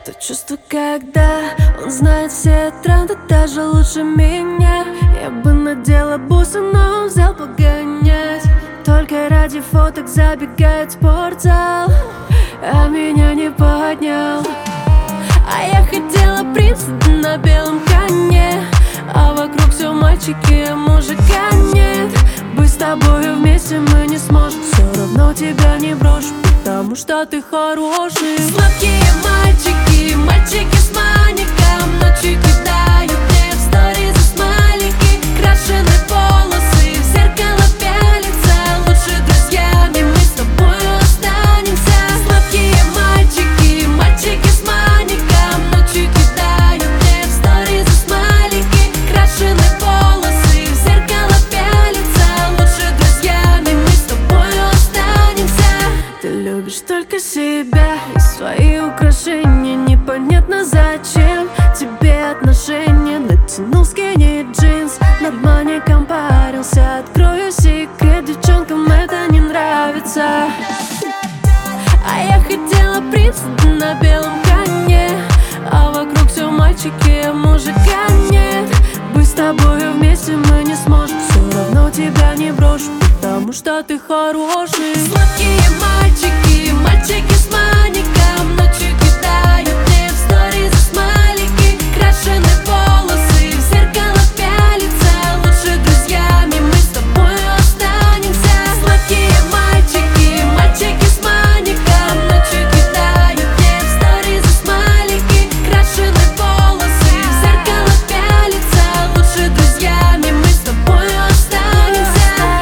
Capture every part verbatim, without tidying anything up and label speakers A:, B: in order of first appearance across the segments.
A: То чувство, когда он знает все тренды даже лучше меня. Я бы надела бусы, но он взял погонять. Только ради фоток забегает в спортзал, а меня не поднял. А я хотела принца на белом коне, а вокруг все мальчики, а мужика нет. Быть с тобою вместе мы не сможем, все равно тебя не брошу, потому что ты хороший. Сладкие мальчики, мальчики с маником, ночью кидают мне в сторизы смайлики. Крашены волосы, в зеркало пялятся, лучше друзьями мы с тобою останемся. Сладкие мальчики, мальчики с маником, ночью кидают мне в сторизы смайлики. Крашены волосы, в зеркало пялятся, лучше друзьями мы с тобою останемся. Ты любишь только себя и свои украшения, непонятно зачем тебе отношения. Натянул скини джинс, над маником парился. Открою секрет, девчонкам это не нравится. А я хотела принца на белом коне, а вокруг все мальчики, а мужика нет. Быть с тобою вместе мы не сможем, все равно тебя не брошу, потому что ты хороший. Сладкие мальчики, мальчики с маником, ночью кидают мне в сторизы смайлики. Крашены волосы, в зеркало пялятся, лучше друзьями мы с тобою останемся. Сладкие мальчики, мальчики с маником, ночью кидают мне в сторизы смайлики. Крашены волосы, в зеркало пялятся, лучше друзьями мы с тобою останемся.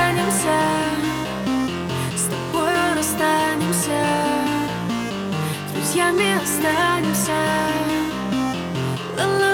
A: С тобою расстанемся, друзьями останемся. Ла-ла.